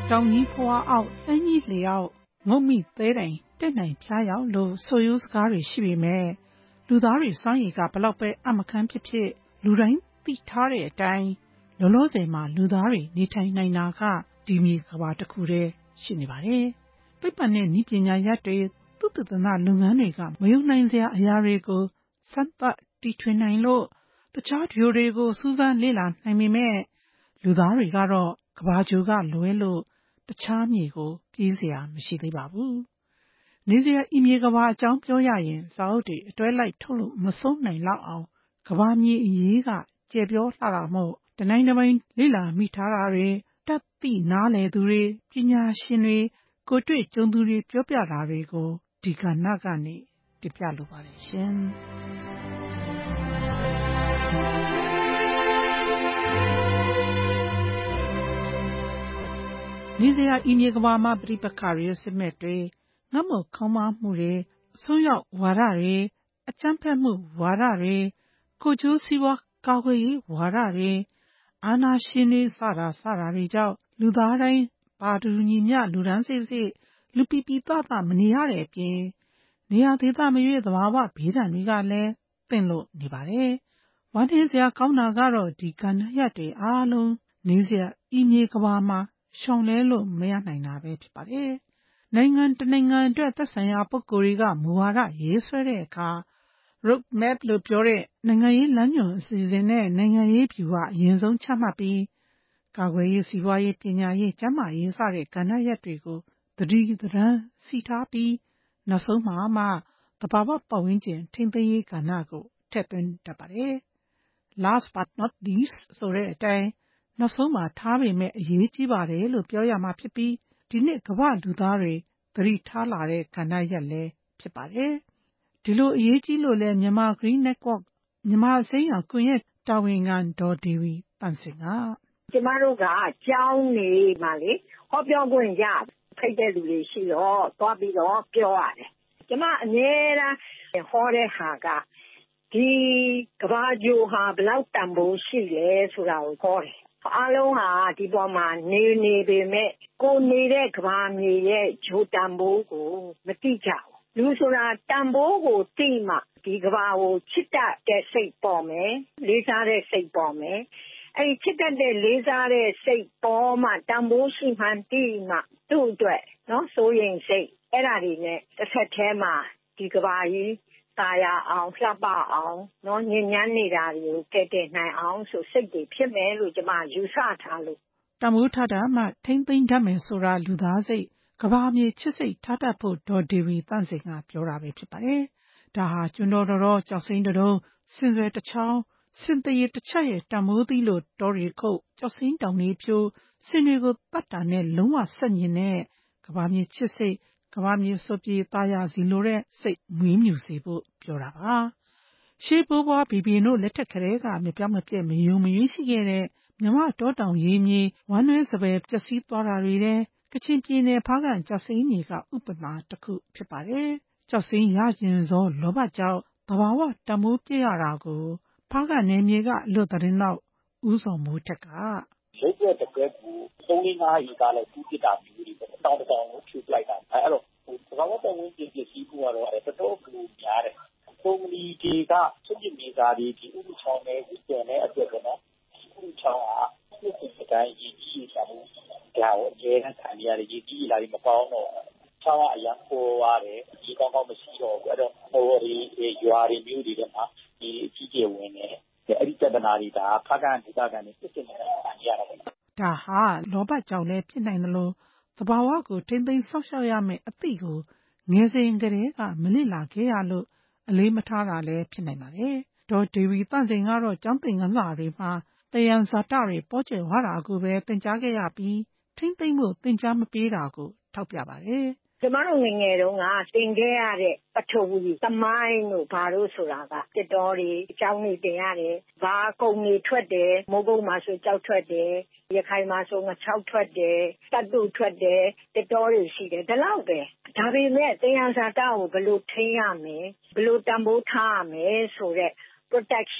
တောင်ကြီးဖွာအောက်လှမ်းကြီးလျောက်ငုံမိသေးတိုင်တက်နိုင်ဖျားရောက်လို့ဆိုရိုးစကားတွေရှိပေမဲ့လူသားတွေစွမ်းရည်ကဘလောက်ပဲအမခန်းဖြစ်ဖြစ်လူတိုင်းသိထားတဲ့အတိုင်းလောလောဆယ်မှာလူသားတွေနေထိုင်နိုင်တာကဒီမြေကဘာတစ်ခုတည်းရှိနေပါတယ်။သိပ္ပံနဲ့နည်းပညာရပ်တွေသုတေသနလုပ်ငန်းတွေကမယုံနိုင်စရာအရာတွေကိုစမ်းသပ်တီထွင်နိုင်လို့တခြားဂျိုတွေကိုစူးစမ်းလေ့လာနိုင်ပေမဲ့လူသားတွေကတော့ကဘာဂျိုကလွဲလို့တခြားမြေကိုပြေးစရာမရှိသေးပါဘူး။နေစရာဤမြေကဘာအကြောင်းပြောရရင်စာအုပ်တွေအတွဲလိုက်ထုတ်လို့မဆုံးနိုင်လောက်အောင်ကဘာမြေအရေးကကျယ်ပြောလှတာမို့တနိုင်တစ်ပိုင်းလေ့လာမိထားတာတွေတတ်သိနားလည်သူတွေပညာရှင်တွေကိုတွေ့ကြုံသူတွေပြောပြတာတွေကိုဒီကဏ္ဍကနေတင်ပြလိုပါတယ်ရှင်။နေစရာဤမြေကဘာမှာပြိပခရီစစ်မဲ့တွေငတ်မွတ်ခေါင်းပါမှုတွေဆုံးရောက်ဝါဒတွေအကြမ်းဖက်မှုဝါဒတွေကိုကျိုးစီးပွားကာကွယ်ရေးဝါဒတွေအာဏာရှင်တွေစတာတွေကြောင့်လူသားတိုင်းပါတူညီမျှလူဒန်းစစ်လူပီပီသမနေရတဲ့အပြင်နေရာဒေသမရွေးသဘာဝဘေးဒဏ်တွေကလည်းသင့်လို့နေပါတယ်။ဝမ်းနည်းစရာကောင်းတာကတော့ဒီကဏ္ဍရပ်တွေအားလုံးနေစရာဤမြေကဘာမှာရှောင်လဲလို့မရနိုင်တာပဲဖြစ်ပါတယ်။နိုင်ငံတနိုင်ငံအတွက်သက်ဆိုင်ရာပုဂ္ဂိုလ်တွေကမူဝါဒရေးဆွဲတဲ့အခါ road map လို့ပြောတဲ့နိုင်ငံရေးလမ်းညွှန်အစီအစဉ်နဲ့နိုင်ငံရေးဗျူဟာအရင်ဆုံးချမှတ်ပြီးကာကွယ်ရေးစီးပွားရေးပညာရေးကျန်းမာရေးစတဲ့ကဏ္ဍရပ်တွေကိုသတိသတမ်းစီထားပြီးနောက်ဆုံးမှာမှသဘာဝပတ်ဝန်းကျင်ထိန်းသိမ်းရေးကဏ္ဍကိုထည့်သွင်းတတ်ပါတယ်။ Last but not least ဆိုတဲ့အတိုင်းနောက်ဆုံးမှာထားပေမဲ့အရေးကြီးပါတယ်လို့ပြောရမှာဖြစ်ပြီးဒီနှစ်ကမ္ဘာလူသားတွေသတိထားလာတဲ့ကဏ္ဍရပ်လည်းဖြစ်ပါတယ်။ဒီလိုအရေးကြီးလို့လဲမြန်မာ Green Network မြန်မာအစိမ်းရောင်ကွန်ရက်တာဝန်ခံဒေါ်ဒေဝီသန့်စင်ကကျမတို့ကကျောင်းနေမှာလေဟောပြောခွင့်ရဖိတ်တဲ့လူတွေရှိတော့သွားပြီးတော့ပြောရတယ်ကျမအမြဲတမ်းဟောတဲ့ဟာကဒီကဘာဂျိုဟာဘယ်လောက်တန်ဖိုးရှိလဲဆိုတာကိုဟောတယ်အားလုံးဟာဒီပေါ်မှာနေပေမဲ့ကိုနေတဲ့ကဘာမြေရဲ့ဂျိုတန်ဖိုးကိုမသိကြဘူးလူဆိုတာတန်ဖိုးကိုသိမှဒီကဘာကိုချစ်တတ်တဲ့စိတ်ပေါ်မယ်လေးစားတဲ့စိတ်ပေါ်မယ်အဲ့ချစ်တတ်တဲ့လေးစားတဲ့စိတ်ပေါ်မှတန်ဖိုးရှိမှန်းသိမှသူ့အတွက်နော်စိုးရိမ်စိတ်အဲ့ဒါတွေနဲ့တစ်ဆက်တည်းမှာဒီကဘာကြီးตายအောင်လှပအောင်နော်ညဉ့်ညမ်းနေတာတွေကိုကဲနိုင်အောင်ဆိုစိတ်တွေဖြစ်မယ်လို့ကျမယူဆထားလို့တမိုးထတာမှထိမ့်သိမ့်တတ်မယ်ဆိုတာလူသားစိတ်ကဘာမြေချစ်စိတ်ထားတတ်ဖို့ဒေါ်ဒေဝီသန့်စင်ကပြောတာပဲဖြစ်ပါတယ်။ဒါဟာကျွန်းတော်ကြောက်စိမ့်တုံးစင်စွယ်တစ်ချောင်းစင်တရေတစ်ချက်ရဲ့တမိုးသီးလို့တော်ရီခုတ်ကြောက်စိမ့်တောင်လေးဖြိုးစင်တွေကိုတတ်တာနဲ့လုံးဝဆက်ညင်တဲ့ကဘာမြေချစ်စိတ်ကဘာမြေစွပြေသားရစီလိုတဲ့စိတ်မွေးမြူစေဖို့ပြောတာပါရှေးဘိုးဘွားဘီဘီတို့လက်ထက်ကလေးကမပြောင်းမပြတ်မယုံမရွေးရှိခဲ့တဲ့မြမတောတောင်ရေးမြေဝမ်းနည်းစပယ်ပျက်စီးသွားတာတွေတဲ့ကချင်ပြည်နယ်ဖားကန့်ကျောက်စိမ်းမြေကဥပမာတစ်ခုဖြစ်ပါတယ်ကျောက်စိမ်းရခြင်းစောလောဘကြောင့်သဘာဝတမိုးပြည့်ရတာကိုဖားကန့်နယ်မြေကအလွတ်သတင်းတော့ဦးစောမိုးထက်ကရုပ်ရက်တစ်ကွက်ကို3-5 ဧကလောက်တူးပစ်တာမျိုးတွေပေါ့တောင်တောင်ကိုဖြိုပလိုက်တာအဲ့တော့သဘာဝပတ်ဝန်းကျင်ပစ္စည်းဖို့ကတော့တော်တော်ကိုများတယ်ကုမ္ပဏီတွေကစွန့်ပစ်မြေသားတွေဒီဥပချောင်းနဲ့ဥပဒေနဲ့အတွက်ပေါ့နော်ဥပချောင်းဟာဒီအတိုင်းရည်ကြီးတာမျိုးဒါကိုအကျဉ်းခံရတဲ့ရည်ကြီးလာပြီးမပေါင်းတော့ချောင်းကအရန်ပေါ်ရတယ်ဒီကောင်းကောင်းမရှိတော့ဘူးအဲ့တော့ဟိုဒီရွာတွေမျိုးတွေထဲမှာဒီအကြီးကျယ်ဝင်နေအဲ့ဒီပြဿနာတွေဒါဖားကန့်ဒေသခံတွေဖြစ်နေတာရတာပေါ့ဒါဟာလောဘကြောင့်လည်းဖြစ်နိုင်တယ်လို့သဘာဝကိုထိမ့်သိမ်းဆောက်ရှောက်ရမယ်အသည့်ကိုငယ်စဉ်ကတည်းကမလစ်လာခဲ့ရလို့အလေးမထားတာလည်းဖြစ်နိုင်ပါတယ်ဒေါ်ဒေဝီသန့်စင်ကတော့ကျောင်းသင်ခန်းစာတွေမှာတယံဇာတတွေပေါ်ကျယ်ဝါတာကိုပဲသင်ကြားခဲ့ရပြီးထိမ့်သိမ်းဖို့သင်ကြားမပေးတာကိုထောက်ပြပါတယ်ကျမတို့ငယ်တုန်းကသင်ခဲ့ရတဲ့ပထဝီသမိုင်းတို့ဘာလို့ဆိုတာကတစ်တော်တွေအကြောင်းတွေသင်ရတယ်ဘာကုံတွေထွက်တယ်မိုးကုတ်မှာဆိုကြောက်ထွက်တယ်ရခိုင်မှာဆိုငချောက်ထွက်တယ်တတ်တူထွက်တယ်တစ်တော်တွေရှိတယ်ဒါလောက်ပဲဒါပေမဲ့သယံဇာတကိုဘယ်လိုထိန်းရမလဲဘယ်လိုတန်ဖိုးထားရမလဲဆိုတဲ့ protection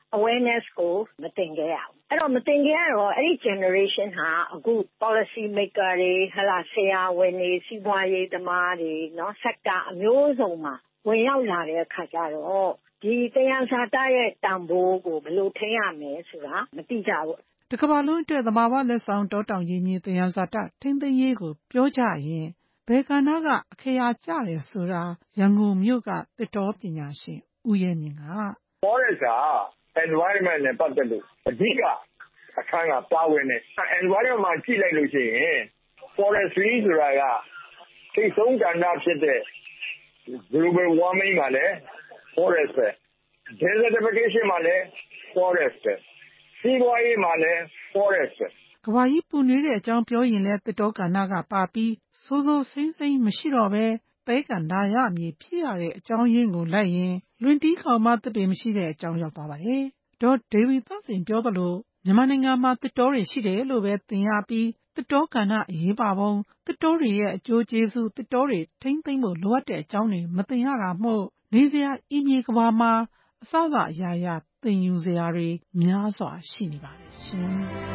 awareness ကိုမသင်ခဲ့ရဘူးအဲ့တော့မသင်ခဲ့ရတော့အဲ့ဒီ generation ဟာအခု policy maker တွေဆရာဝန်တွေစီးပွားရေးသမားတွေနော် sector အမျိုးစုံမှာဝင်ရောက်လာတဲ့အခါကျတော့ဒီသယံဇာတရဲ့တန်ဖိုးကိုဘယ်လိုထိန်းရမလဲဆိုတာမသိကြဘူးတကမ္ဘာလုံးအတွက်သဘာဝလက်ဆောင်တောတောင်ရင်းမြစ်သယံဇာတထိန်းသိမ်းရေးကိုပြောကြရင်ဘယ်ကဏ္ဍကအခရာကျတယ်ဆိုတာရန်ကုန်မြို့ကသစ်တောပညာရှင်ဦးရဲမြင့်က forest က environment နဲ့ပတ်သက်လို့အဓိကအခန်းကပါဝင်တယ် environment မှာကြည့်လိုက်လို့ရှိရင် forestry ဆိုတာကထိပ်ဆုံးကဏ္ဍဖြစ်တဲ့ global warming မှာလည်း forest ပဲ desertification မှာလည်း forest ပဲစီးပွားရေးမှာလည်း forest ပဲကမ္ဘာကြီးပူနွေးတဲ့အကြောင်းပြောရင်လည်းသစ်တောကဏ္ဍကပါပြီးစိုးစိုးစိမ့်စိမ့်မရှိတော့ပဲသဲကန္တာရမြေဖြစ်ရတဲ့အကြောင်းရင်းကိုလိုက်ရင်လွင်တီးခေါင်မှသစ်ပင်မရှိတဲ့အကြောင်းရောက်သွားပါတယ်ဒေါ်ဒေဝီသန့်စင်ပြောသလိုမြန်မာနိုင်ငံမှာသစ်တောတွေရှိတယ်လို့ပဲသင်ရပြီးသစ်တောကဏ္ဍအရေးပါပုံသစ်တောတွေရဲ့အကျိုးကျေးဇူးသစ်တောတွေထိမ့်သိမ့်ဖို့လိုအပ်တဲ့အကြောင်းတွေမသင်ရတာမို့နေစရာဤမြေကဘာမှာအစစအရာရာသင်ယူစရာတွေများစွာရှိနေပါတယ်ရှင်